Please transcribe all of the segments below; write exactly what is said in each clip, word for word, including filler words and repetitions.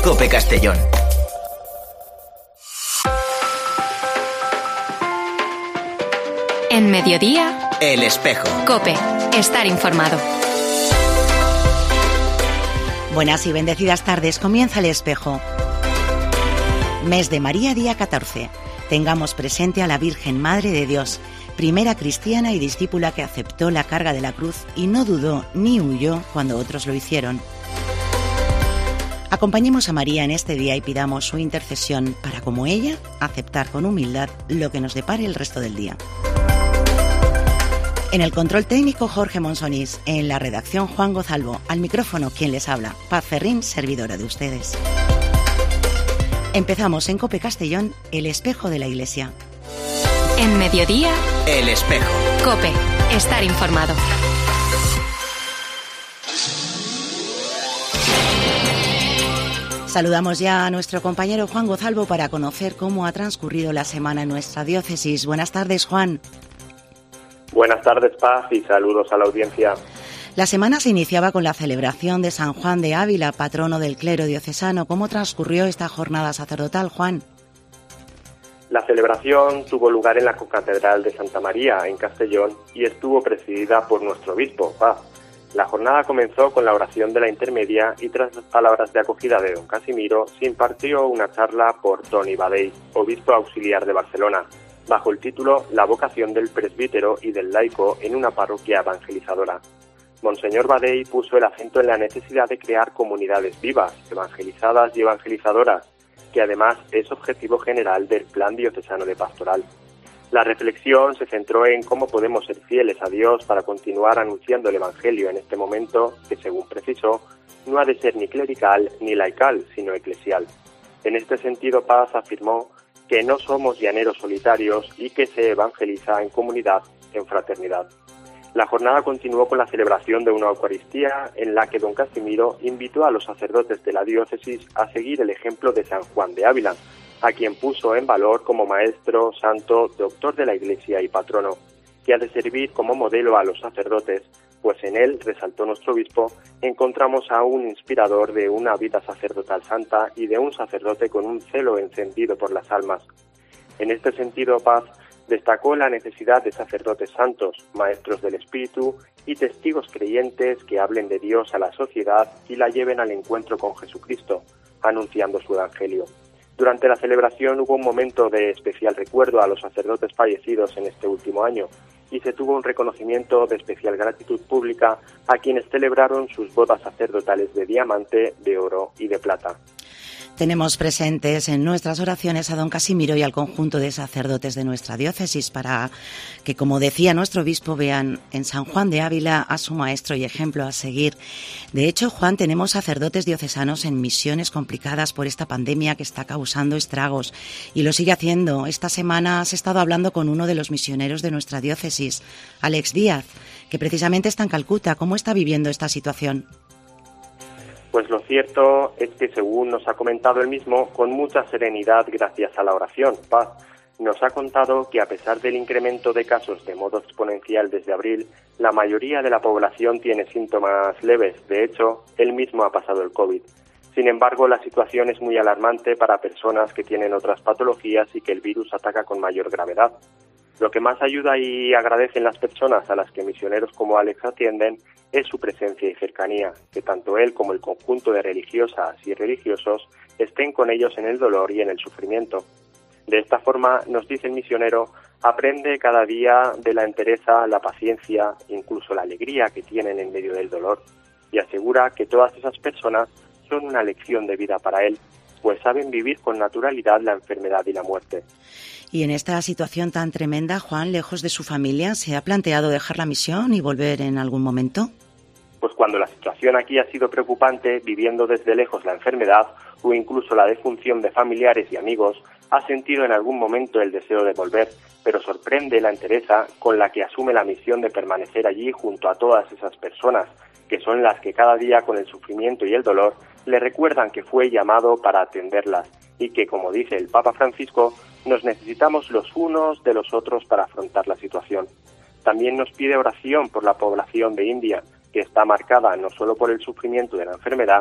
COPE Castellón. En Mediodía, El Espejo. COPE. Estar informado. Buenas y bendecidas tardes. Comienza El Espejo. Mes de María, día catorce. Tengamos presente a la Virgen Madre de Dios, primera cristiana y discípula que aceptó la carga de la cruz y no dudó ni huyó cuando otros lo hicieron. Acompañemos a María en este día y pidamos su intercesión para, como ella, aceptar con humildad lo que nos depare el resto del día. En el control técnico, Jorge Monsonís. En la redacción, Juan Gozalvo. Al micrófono, quien les habla, Paz Ferrín, servidora de ustedes. Empezamos en COPE Castellón, El Espejo de la Iglesia. En Mediodía, El Espejo. COPE. Estar informado. Saludamos ya a nuestro compañero Juan Gozalvo para conocer cómo ha transcurrido la semana en nuestra diócesis. Buenas tardes, Juan. Buenas tardes, Paz, y saludos a la audiencia. La semana se iniciaba con la celebración de San Juan de Ávila, patrono del clero diocesano. ¿Cómo transcurrió esta jornada sacerdotal, Juan? La celebración tuvo lugar en la Concatedral de Santa María, en Castellón, y estuvo presidida por nuestro obispo, Paz. La jornada comenzó con la oración de la intermedia y tras las palabras de acogida de don Casimiro, se impartió una charla por Toni Badell, obispo auxiliar de Barcelona, bajo el título La vocación del presbítero y del laico en una parroquia evangelizadora. Monseñor Badell puso el acento en la necesidad de crear comunidades vivas, evangelizadas y evangelizadoras, que además es objetivo general del Plan Diocesano de Pastoral. La reflexión se centró en cómo podemos ser fieles a Dios para continuar anunciando el Evangelio en este momento que, según precisó, no ha de ser ni clerical ni laical, sino eclesial. En este sentido, Paz afirmó que no somos llaneros solitarios y que se evangeliza en comunidad, en fraternidad. La jornada continuó con la celebración de una Eucaristía en la que don Casimiro invitó a los sacerdotes de la diócesis a seguir el ejemplo de San Juan de Ávila, a quien puso en valor como maestro, santo, doctor de la Iglesia y patrono, que ha de servir como modelo a los sacerdotes, pues en él, resaltó nuestro obispo, encontramos a un inspirador de una vida sacerdotal santa y de un sacerdote con un celo encendido por las almas. En este sentido, Paz destacó la necesidad de sacerdotes santos, maestros del Espíritu y testigos creyentes que hablen de Dios a la sociedad y la lleven al encuentro con Jesucristo, anunciando su Evangelio. Durante la celebración hubo un momento de especial recuerdo a los sacerdotes fallecidos en este último año y se tuvo un reconocimiento de especial gratitud pública a quienes celebraron sus bodas sacerdotales de diamante, de oro y de plata. Tenemos presentes en nuestras oraciones a don Casimiro y al conjunto de sacerdotes de nuestra diócesis para que, como decía nuestro obispo, vean en San Juan de Ávila a su maestro y ejemplo a seguir. De hecho, Juan, tenemos sacerdotes diocesanos en misiones complicadas por esta pandemia que está causando estragos y lo sigue haciendo. Esta semana has estado hablando con uno de los misioneros de nuestra diócesis, Alex Díaz, que precisamente está en Calcuta. ¿Cómo está viviendo esta situación? Pues lo cierto es que, según nos ha comentado él mismo, con mucha serenidad gracias a la oración, Paz, nos ha contado que a pesar del incremento de casos de modo exponencial desde abril, la mayoría de la población tiene síntomas leves. De hecho, él mismo ha pasado el COVID. Sin embargo, la situación es muy alarmante para personas que tienen otras patologías y que el virus ataca con mayor gravedad. Lo que más ayuda y agradecen las personas a las que misioneros como Alex atienden es su presencia y cercanía, que tanto él como el conjunto de religiosas y religiosos estén con ellos en el dolor y en el sufrimiento. De esta forma, nos dice el misionero, aprende cada día de la entereza, la paciencia, incluso la alegría que tienen en medio del dolor, y asegura que todas esas personas son una lección de vida para él, pues saben vivir con naturalidad la enfermedad y la muerte. Y en esta situación tan tremenda, Juan, lejos de su familia, ¿se ha planteado dejar la misión y volver en algún momento? Pues cuando la situación aquí ha sido preocupante, viviendo desde lejos la enfermedad o incluso la defunción de familiares y amigos, ha sentido en algún momento el deseo de volver, pero sorprende la entereza con la que asume la misión de permanecer allí junto a todas esas personas, que son las que cada día con el sufrimiento y el dolor le recuerdan que fue llamado para atenderlas y que, como dice el Papa Francisco, nos necesitamos los unos de los otros para afrontar la situación. También nos pide oración por la población de India, que está marcada no solo por el sufrimiento de la enfermedad,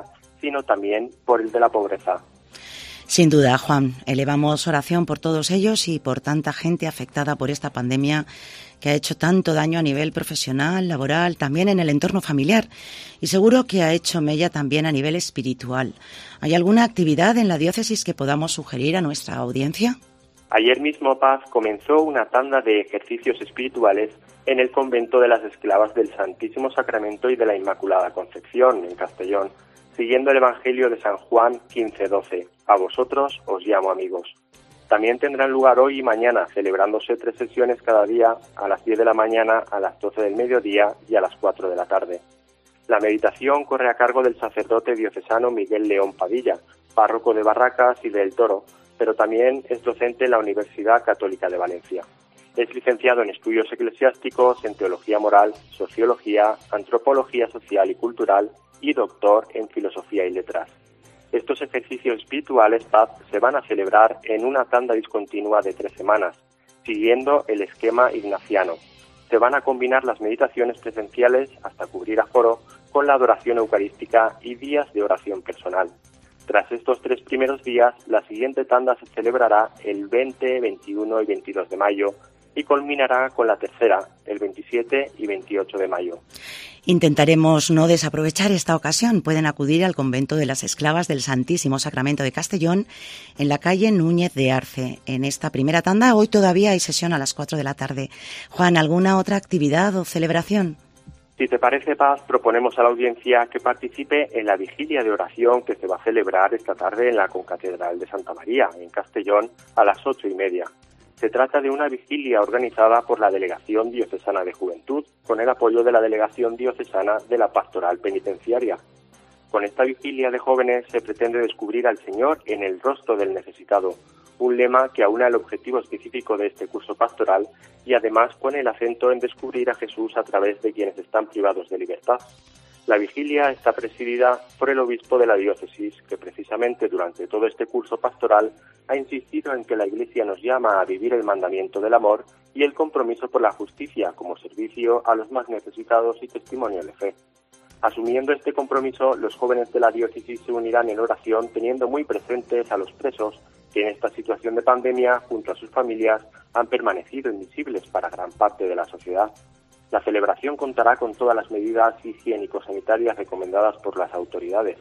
sino también por el de la pobreza. Sin duda, Juan, elevamos oración por todos ellos y por tanta gente afectada por esta pandemia que ha hecho tanto daño a nivel profesional, laboral, también en el entorno familiar, y seguro que ha hecho mella también a nivel espiritual. ¿Hay alguna actividad en la diócesis que podamos sugerir a nuestra audiencia? Ayer mismo, Paz, comenzó una tanda de ejercicios espirituales en el convento de las Esclavas del Santísimo Sacramento y de la Inmaculada Concepción, en Castellón, siguiendo el Evangelio de San Juan quince doce. A vosotros os llamo amigos. También tendrán lugar hoy y mañana, celebrándose tres sesiones cada día, a las diez de la mañana, a las doce del mediodía y a las cuatro de la tarde. La meditación corre a cargo del sacerdote diocesano Miguel León Padilla, párroco de Barracas y del Toro, pero también es docente en la Universidad Católica de Valencia. Es licenciado en Estudios Eclesiásticos, en Teología Moral, Sociología, Antropología Social y Cultural y doctor en Filosofía y Letras. Estos ejercicios espirituales, Paz, se van a celebrar en una tanda discontinua de tres semanas, siguiendo el esquema ignaciano. Se van a combinar las meditaciones presenciales hasta cubrir aforo con la adoración eucarística y días de oración personal. Tras estos tres primeros días, la siguiente tanda se celebrará el veinte, veintiuno y veintidós de mayo y culminará con la tercera, el veintisiete y veintiocho de mayo. Intentaremos no desaprovechar esta ocasión. Pueden acudir al convento de las Esclavas del Santísimo Sacramento de Castellón en la calle Núñez de Arce. En esta primera tanda, hoy todavía hay sesión a las cuatro de la tarde. Juan, ¿alguna otra actividad o celebración? Si te parece, Paz, proponemos a la audiencia que participe en la vigilia de oración que se va a celebrar esta tarde en la Concatedral de Santa María, en Castellón, a las ocho y media. Se trata de una vigilia organizada por la Delegación Diocesana de Juventud, con el apoyo de la Delegación Diocesana de la Pastoral Penitenciaria. Con esta vigilia de jóvenes se pretende descubrir al Señor en el rostro del necesitado, un lema que aúna el objetivo específico de este curso pastoral y además pone el acento en descubrir a Jesús a través de quienes están privados de libertad. La vigilia está presidida por el obispo de la diócesis, que precisamente durante todo este curso pastoral ha insistido en que la Iglesia nos llama a vivir el mandamiento del amor y el compromiso por la justicia como servicio a los más necesitados y testimonio de fe. Asumiendo este compromiso, los jóvenes de la diócesis se unirán en oración teniendo muy presentes a los presos que en esta situación de pandemia, junto a sus familias, han permanecido invisibles para gran parte de la sociedad. La celebración contará con todas las medidas higiénico-sanitarias recomendadas por las autoridades.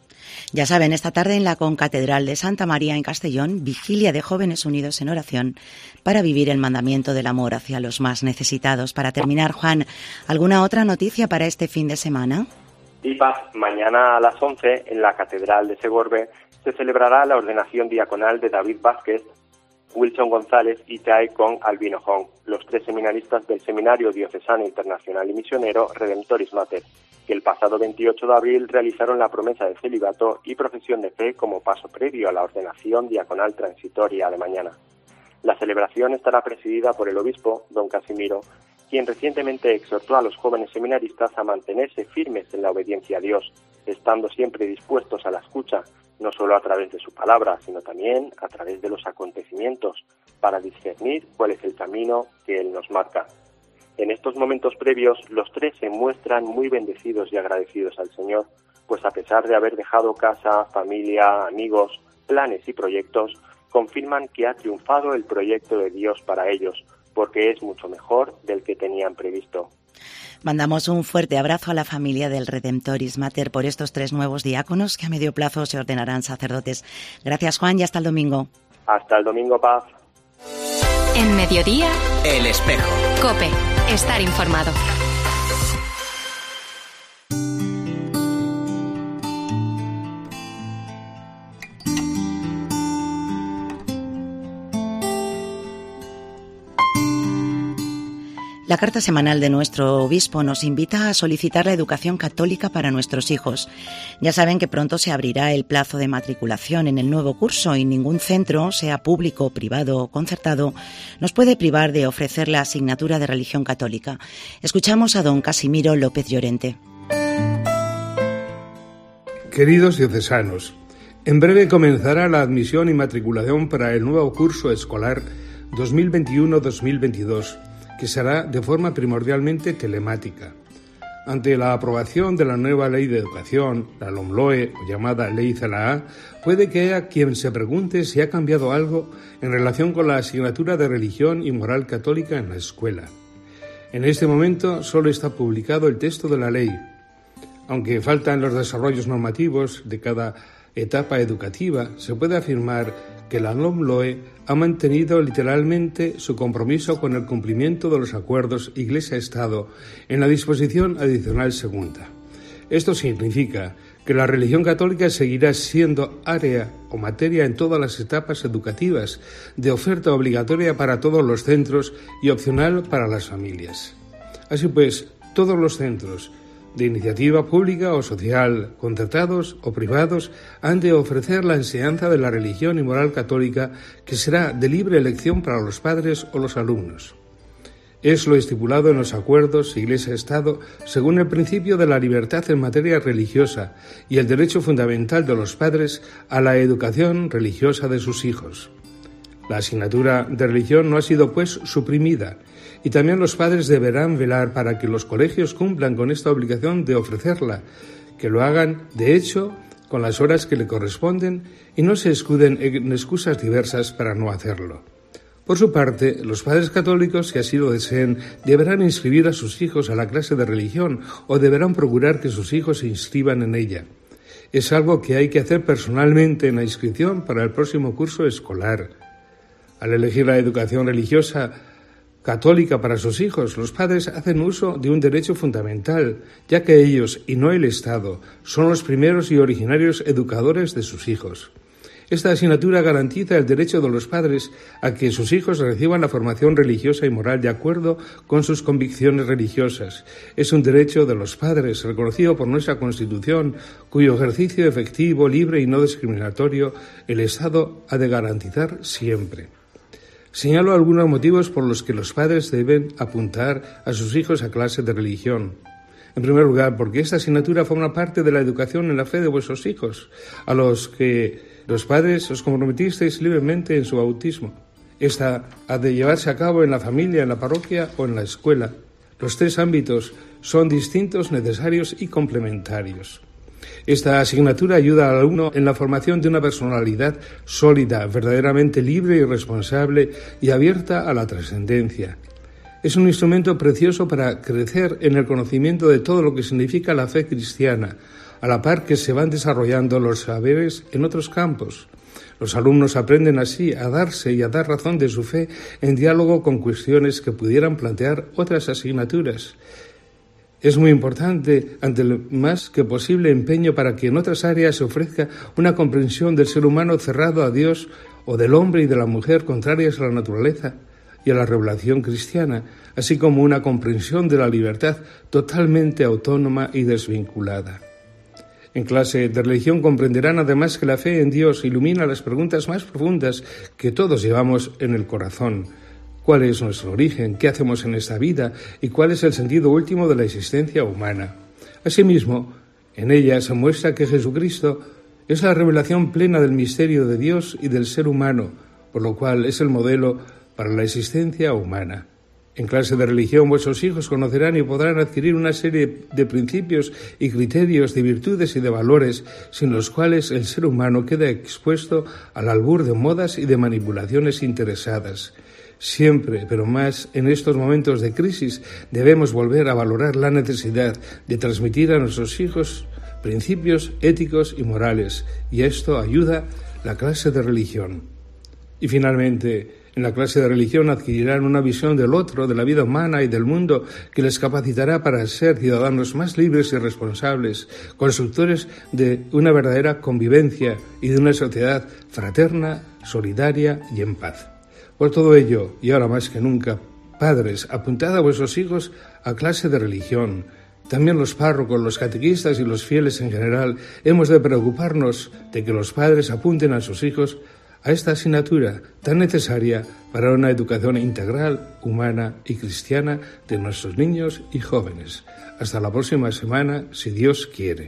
Ya saben, esta tarde en la Concatedral de Santa María en Castellón, vigilia de jóvenes unidos en oración para vivir el mandamiento del amor hacia los más necesitados. Para terminar, Juan, ¿alguna otra noticia para este fin de semana? Y Paz, mañana a las once en la Catedral de Segorbe se celebrará la ordenación diaconal de David Vázquez, Wilson González y Taekon Albino Hong, los tres seminaristas del Seminario Diocesano Internacional y Misionero Redemptoris Mater, que el pasado veintiocho de abril realizaron la promesa de celibato y profesión de fe como paso previo a la ordenación diaconal transitoria de mañana. La celebración estará presidida por el obispo, don Casimiro, quien recientemente exhortó a los jóvenes seminaristas a mantenerse firmes en la obediencia a Dios, estando siempre dispuestos a la escucha, no solo a través de su palabra, sino también a través de los acontecimientos, para discernir cuál es el camino que Él nos marca. En estos momentos previos, los tres se muestran muy bendecidos y agradecidos al Señor, pues a pesar de haber dejado casa, familia, amigos, planes y proyectos, confirman que ha triunfado el proyecto de Dios para ellos, porque es mucho mejor del que tenían previsto. Mandamos un fuerte abrazo a la familia del Redemptoris Mater por estos tres nuevos diáconos que a medio plazo se ordenarán sacerdotes. Gracias, Juan, y hasta el domingo. Hasta el domingo, Paz. En Mediodía, El Espejo. COPE. Estar informado. La carta semanal de nuestro obispo nos invita a solicitar la educación católica para nuestros hijos. Ya saben que pronto se abrirá el plazo de matriculación en el nuevo curso y ningún centro, sea público, privado o concertado, nos puede privar de ofrecer la asignatura de religión católica. Escuchamos a don Casimiro López Llorente. Queridos diocesanos, en breve comenzará la admisión y matriculación para el nuevo curso escolar dos mil veintiuno dos mil veintidós, que será de forma primordialmente telemática. Ante la aprobación de la nueva Ley de Educación, la LOMLOE, o llamada Ley CELAA, puede que haya quien se pregunte si ha cambiado algo en relación con la asignatura de religión y moral católica en la escuela. En este momento solo está publicado el texto de la ley. Aunque faltan los desarrollos normativos de cada etapa educativa, se puede afirmar que la LOMLOE ha mantenido literalmente su compromiso con el cumplimiento de los acuerdos Iglesia-Estado en la disposición adicional segunda. Esto significa que la religión católica seguirá siendo área o materia en todas las etapas educativas, de oferta obligatoria para todos los centros y opcional para las familias. Así pues, todos los centros de iniciativa pública o social, contratados o privados, han de ofrecer la enseñanza de la religión y moral católica, que será de libre elección para los padres o los alumnos. Es lo estipulado en los acuerdos Iglesia-Estado según el principio de la libertad en materia religiosa y el derecho fundamental de los padres a la educación religiosa de sus hijos. La asignatura de religión no ha sido, pues, suprimida, y también los padres deberán velar para que los colegios cumplan con esta obligación de ofrecerla, que lo hagan, de hecho, con las horas que le corresponden y no se escuden en excusas diversas para no hacerlo. Por su parte, los padres católicos, si así lo deseen, deberán inscribir a sus hijos a la clase de religión o deberán procurar que sus hijos se inscriban en ella. Es algo que hay que hacer personalmente en la inscripción para el próximo curso escolar. Al elegir la educación religiosa católica para sus hijos, los padres hacen uso de un derecho fundamental, ya que ellos, y no el Estado, son los primeros y originarios educadores de sus hijos. Esta asignatura garantiza el derecho de los padres a que sus hijos reciban la formación religiosa y moral de acuerdo con sus convicciones religiosas. Es un derecho de los padres reconocido por nuestra Constitución, cuyo ejercicio efectivo, libre y no discriminatorio el Estado ha de garantizar siempre. Señalo algunos motivos por los que los padres deben apuntar a sus hijos a clases de religión. En primer lugar, porque esta asignatura forma parte de la educación en la fe de vuestros hijos, a los que los padres os comprometisteis libremente en su bautismo. Esta ha de llevarse a cabo en la familia, en la parroquia o en la escuela. Los tres ámbitos son distintos, necesarios y complementarios. Esta asignatura ayuda al alumno en la formación de una personalidad sólida, verdaderamente libre y responsable y abierta a la trascendencia. Es un instrumento precioso para crecer en el conocimiento de todo lo que significa la fe cristiana, a la par que se van desarrollando los saberes en otros campos. Los alumnos aprenden así a darse y a dar razón de su fe en diálogo con cuestiones que pudieran plantear otras asignaturas. Es muy importante, ante el más que posible empeño para que en otras áreas se ofrezca una comprensión del ser humano cerrado a Dios o del hombre y de la mujer contrarias a la naturaleza y a la revelación cristiana, así como una comprensión de la libertad totalmente autónoma y desvinculada. En clase de religión comprenderán además que la fe en Dios ilumina las preguntas más profundas que todos llevamos en el corazón. ¿Cuál es nuestro origen? ¿Qué hacemos en esta vida? ¿Y cuál es el sentido último de la existencia humana? Asimismo, en ella se muestra que Jesucristo es la revelación plena del misterio de Dios y del ser humano, por lo cual es el modelo para la existencia humana. En clase de religión vuestros hijos conocerán y podrán adquirir una serie de principios y criterios, de virtudes y de valores, sin los cuales el ser humano queda expuesto al albur de modas y de manipulaciones interesadas. Siempre, pero más en estos momentos de crisis, debemos volver a valorar la necesidad de transmitir a nuestros hijos principios éticos y morales, y esto ayuda la clase de religión. Y finalmente, en la clase de religión adquirirán una visión del otro, de la vida humana y del mundo, que les capacitará para ser ciudadanos más libres y responsables, constructores de una verdadera convivencia y de una sociedad fraterna, solidaria y en paz. Por todo ello, y ahora más que nunca, padres, apuntad a vuestros hijos a clase de religión. También los párrocos, los catequistas y los fieles en general hemos de preocuparnos de que los padres apunten a sus hijos a esta asignatura tan necesaria para una educación integral, humana y cristiana de nuestros niños y jóvenes. Hasta la próxima semana, si Dios quiere.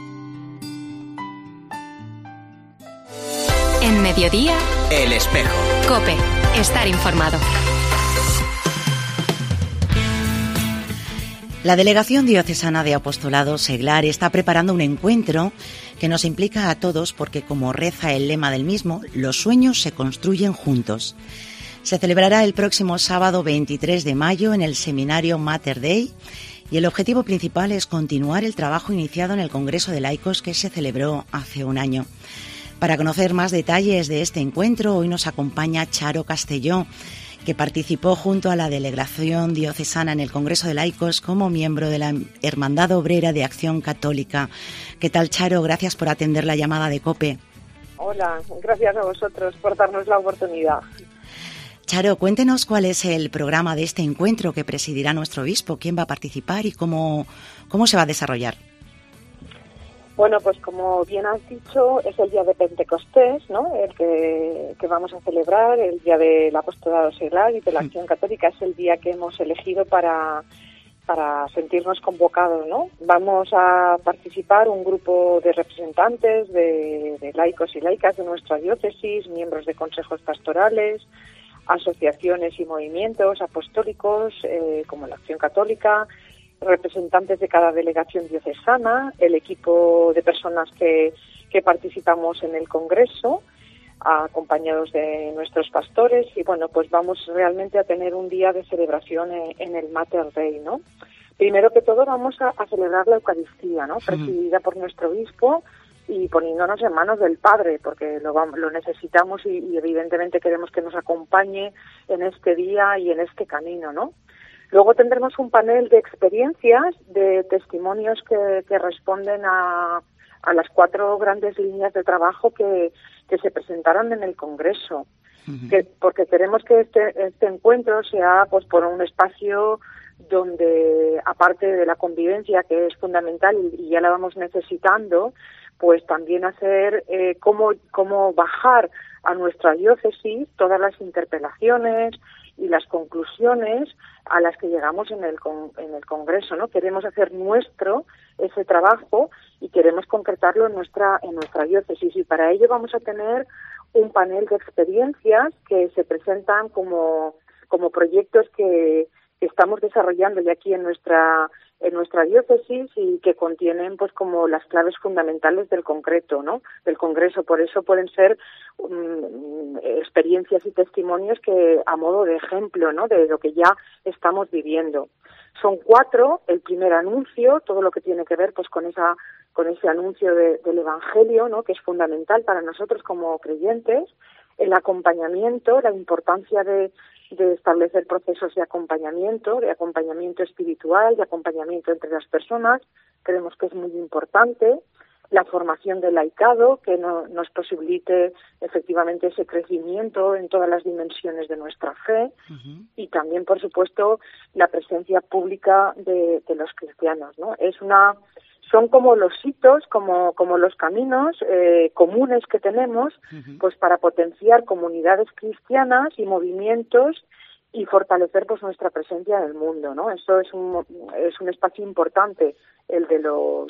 En Mediodía, El Espejo. COPE. Estar informado. La Delegación Diocesana de Apostolado Seglar está preparando un encuentro que nos implica a todos porque, como reza el lema del mismo, los sueños se construyen juntos. Se celebrará el próximo sábado veintitrés de mayo en el seminario Mater Dei y el objetivo principal es continuar el trabajo iniciado en el Congreso de Laicos que se celebró hace un año. Para conocer más detalles de este encuentro, hoy nos acompaña Charo Castelló, que participó junto a la Delegación Diocesana en el Congreso de Laicos como miembro de la Hermandad Obrera de Acción Católica. ¿Qué tal, Charo? Gracias por atender la llamada de COPE. Hola, gracias a vosotros por darnos la oportunidad. Charo, cuéntenos cuál es el programa de este encuentro que presidirá nuestro obispo, quién va a participar y cómo, cómo se va a desarrollar. Bueno, pues como bien has dicho, es el día de Pentecostés, ¿no? El que, que vamos a celebrar, el día del apostolado seglar y de la Acción Católica, es el día que hemos elegido para, para sentirnos convocados, ¿no? Vamos a participar un grupo de representantes de, de laicos y laicas de nuestra diócesis, miembros de consejos pastorales, asociaciones y movimientos apostólicos, eh, como la Acción Católica, representantes de cada delegación diocesana, el equipo de personas que, que participamos en el Congreso, acompañados de nuestros pastores, y bueno, pues vamos realmente a tener un día de celebración en, en el Mater Dei, ¿no? Primero que todo vamos a, a celebrar la Eucaristía, ¿no? Presidida por nuestro obispo y poniéndonos en manos del Padre, porque lo, vamos, lo necesitamos y, y evidentemente queremos que nos acompañe en este día y en este camino, ¿no? Luego tendremos un panel de experiencias, de testimonios que, que responden a, a las cuatro grandes líneas de trabajo que, que se presentaron en el Congreso. Uh-huh. Que, porque queremos que este, este encuentro sea pues por un espacio donde, aparte de la convivencia, que es fundamental y, y ya la vamos necesitando, pues también hacer eh, cómo, cómo bajar a nuestra diócesis todas las interpelaciones y las conclusiones a las que llegamos en el con, en el Congreso, ¿no? Queremos hacer nuestro ese trabajo y queremos concretarlo en nuestra en nuestra diócesis, y para ello vamos a tener un panel de experiencias que se presentan como como proyectos que, que estamos desarrollando ya aquí en nuestra en nuestra diócesis y que contienen pues como las claves fundamentales del concreto, ¿no? Del Congreso. Por eso pueden ser um, experiencias y testimonios que a modo de ejemplo, ¿no? De lo que ya estamos viviendo. Son cuatro: el primer anuncio, todo lo que tiene que ver pues con esa con ese anuncio de, del Evangelio, ¿no? Que es fundamental para nosotros como creyentes; el acompañamiento, la importancia de de establecer procesos de acompañamiento, de acompañamiento espiritual, de acompañamiento entre las personas, creemos que es muy importante; la formación del laicado, que no, nos posibilite efectivamente ese crecimiento en todas las dimensiones de nuestra fe; uh-huh. Y también, por supuesto, la presencia pública de, de los cristianos, ¿no? Es una Son como los hitos, como, como los caminos eh, comunes que tenemos, uh-huh. pues para potenciar comunidades cristianas y movimientos y fortalecer pues nuestra presencia en el mundo, ¿no? Eso es un es un espacio importante, el de los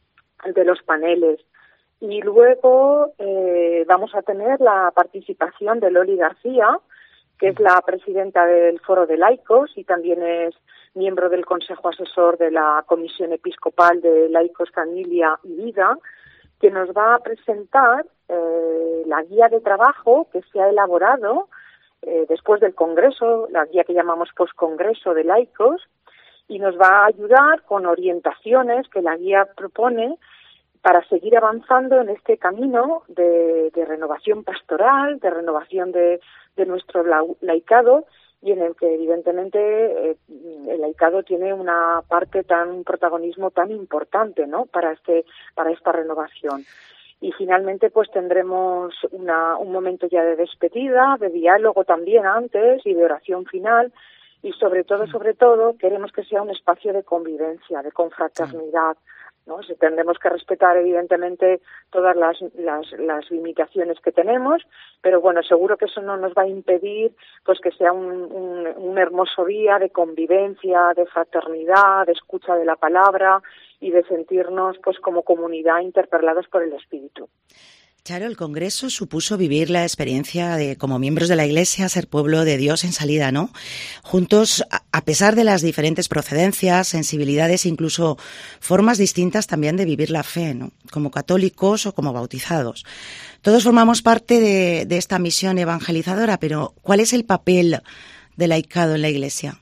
el de los paneles. Y luego eh, vamos a tener la participación de Loli García, que es la presidenta del Foro de Laicos y también es miembro del Consejo Asesor de la Comisión Episcopal de Laicos, Familia y Vida, que nos va a presentar eh, la guía de trabajo que se ha elaborado eh, después del Congreso, la guía que llamamos Postcongreso de Laicos, y nos va a ayudar con orientaciones que la guía propone para seguir avanzando en este camino de, de renovación pastoral, de renovación de, de nuestro laicado, y en el que evidentemente eh, el laicado tiene una parte tan, un protagonismo tan importante, ¿no? Para este, para esta renovación. Y finalmente pues tendremos una, un momento ya de despedida, de diálogo también antes y de oración final, y sobre todo, sobre todo, queremos que sea un espacio de convivencia, de confraternidad, ¿no? Si tendremos que respetar evidentemente todas las, las las limitaciones que tenemos, pero bueno, seguro que eso no nos va a impedir pues que sea un, un, un hermoso día de convivencia, de fraternidad, de escucha de la palabra y de sentirnos pues como comunidad interpelados por el Espíritu. Charo, el Congreso supuso vivir la experiencia de, como miembros de la Iglesia, ser pueblo de Dios en salida, ¿no? Juntos, a pesar de las diferentes procedencias, sensibilidades, incluso formas distintas también de vivir la fe, ¿no? Como católicos o como bautizados. Todos formamos parte de, de esta misión evangelizadora, pero ¿cuál es el papel del laicado en la Iglesia?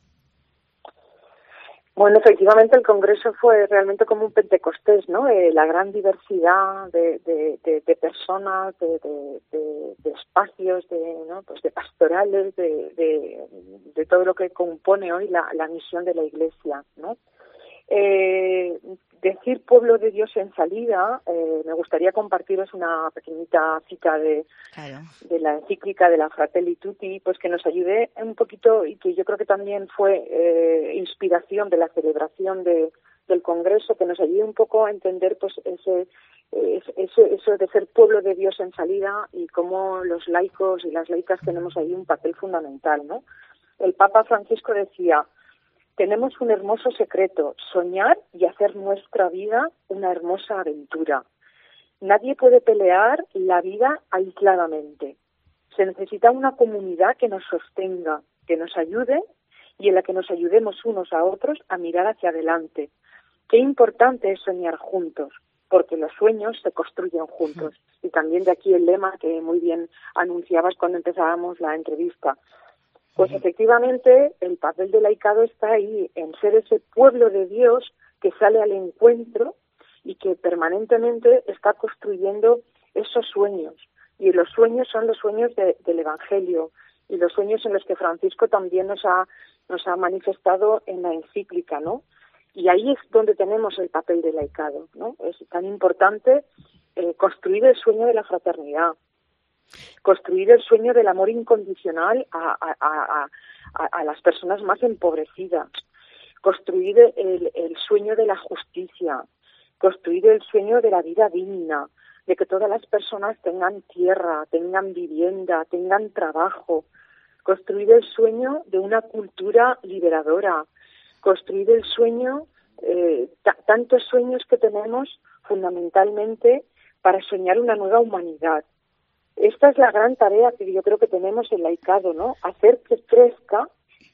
Bueno, efectivamente el Congreso fue realmente como un Pentecostés, ¿no? Eh, la gran diversidad de, de, de, de personas, de, de, de, de espacios, de, ¿no? Pues de pastorales, de, de, de todo lo que compone hoy la, la misión de la Iglesia, ¿no? Eh, decir pueblo de Dios en salida, eh, me gustaría compartiros una pequeñita cita de, claro. de la encíclica de la Fratelli Tutti, pues que nos ayude un poquito y que yo creo que también fue eh, inspiración de la celebración de, del Congreso, que nos ayude un poco a entender pues ese, ese eso de ser pueblo de Dios en salida y cómo los laicos y las laicas tenemos ahí un papel fundamental, ¿no? El Papa Francisco decía: tenemos un hermoso secreto, soñar y hacer nuestra vida una hermosa aventura. Nadie puede pelear la vida aisladamente. Se necesita una comunidad que nos sostenga, que nos ayude y en la que nos ayudemos unos a otros a mirar hacia adelante. Qué importante es soñar juntos, porque los sueños se construyen juntos. Y también de aquí el lema que muy bien anunciabas cuando empezábamos la entrevista. Pues efectivamente el papel del laicado está ahí, en ser ese pueblo de Dios que sale al encuentro y que permanentemente está construyendo esos sueños. Y los sueños son los sueños de, del Evangelio y los sueños en los que Francisco también nos ha, nos ha manifestado en la encíclica, ¿no? Y ahí es donde tenemos el papel del laicado, ¿no? Es tan importante eh, construir el sueño de la fraternidad, construir el sueño del amor incondicional a, a, a, a, a las personas más empobrecidas, construir el, el sueño de la justicia, construir el sueño de la vida digna, de que todas las personas tengan tierra, tengan vivienda, tengan trabajo, construir el sueño de una cultura liberadora, construir el sueño, eh, t- tantos sueños que tenemos fundamentalmente para soñar una nueva humanidad. Esta es la gran tarea que yo creo que tenemos el laicado, ¿no? Hacer que crezca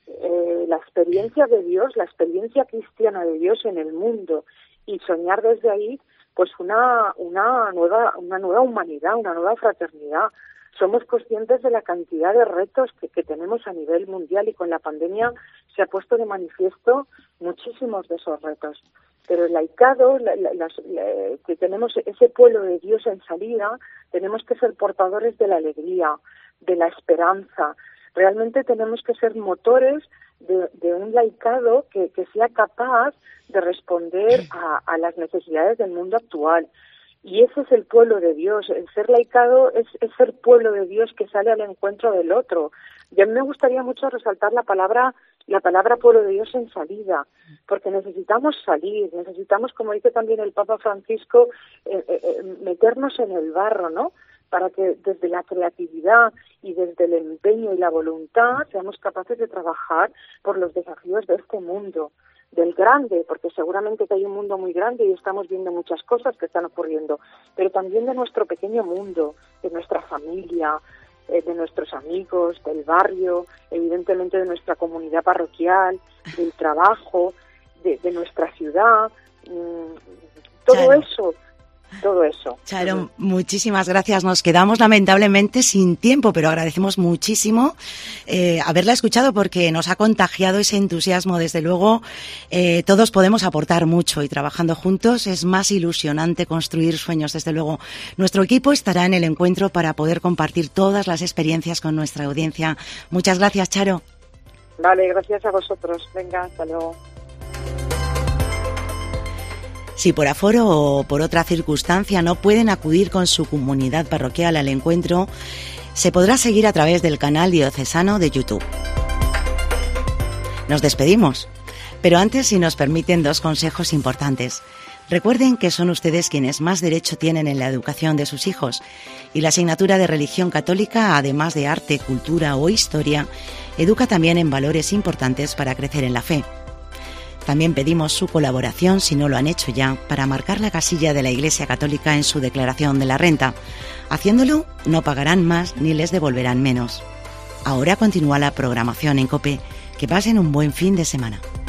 eh, la experiencia de Dios, la experiencia cristiana de Dios en el mundo y soñar desde ahí, pues una una nueva una nueva humanidad, una nueva fraternidad. Somos conscientes de la cantidad de retos que, que tenemos a nivel mundial y con la pandemia se ha puesto de manifiesto muchísimos de esos retos. Pero el laicado, la, la, la, la, que tenemos ese pueblo de Dios en salida, tenemos que ser portadores de la alegría, de la esperanza. Realmente tenemos que ser motores de, de un laicado que, que sea capaz de responder a, a las necesidades del mundo actual. Y ese es el pueblo de Dios. El ser laicado es, es ser pueblo de Dios que sale al encuentro del otro. Y a mí me gustaría mucho resaltar la palabra la palabra pueblo de Dios en salida, porque necesitamos salir, necesitamos, como dice también el Papa Francisco, eh, eh, meternos en el barro, ¿no? Para que desde la creatividad y desde el empeño y la voluntad seamos capaces de trabajar por los desafíos de este mundo, del grande, porque seguramente que hay un mundo muy grande y estamos viendo muchas cosas que están ocurriendo, pero también de nuestro pequeño mundo, de nuestra familia, de nuestros amigos, del barrio, evidentemente de nuestra comunidad parroquial, del trabajo, de, de nuestra ciudad, todo Charo. eso, todo eso. Charo, muchísimas gracias. Nos quedamos lamentablemente sin tiempo, pero agradecemos muchísimo eh, haberla escuchado porque nos ha contagiado ese entusiasmo. Desde luego, eh, todos podemos aportar mucho y trabajando juntos es más ilusionante construir sueños. Desde luego, nuestro equipo estará en el encuentro para poder compartir todas las experiencias con nuestra audiencia. Muchas gracias, Charo. Vale, gracias a vosotros. Venga, hasta luego. Si por aforo o por otra circunstancia no pueden acudir con su comunidad parroquial al encuentro, se podrá seguir a través del canal diocesano de YouTube. Nos despedimos, pero antes, si nos permiten, dos consejos importantes. Recuerden que son ustedes quienes más derecho tienen en la educación de sus hijos y la asignatura de religión católica, además de arte, cultura o historia, educa también en valores importantes para crecer en la fe. También pedimos su colaboración, si no lo han hecho ya, para marcar la casilla de la Iglesia Católica en su declaración de la renta. Haciéndolo, no pagarán más ni les devolverán menos. Ahora continúa la programación en COPE. Que pasen un buen fin de semana.